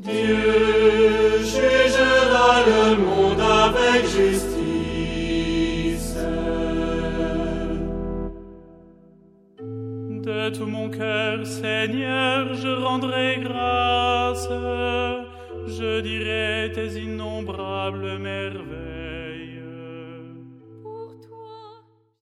Dieu jugera le monde avec justice. De tout mon cœur, Seigneur, je rendrai grâce. Je dirai tes innombrables merveilles.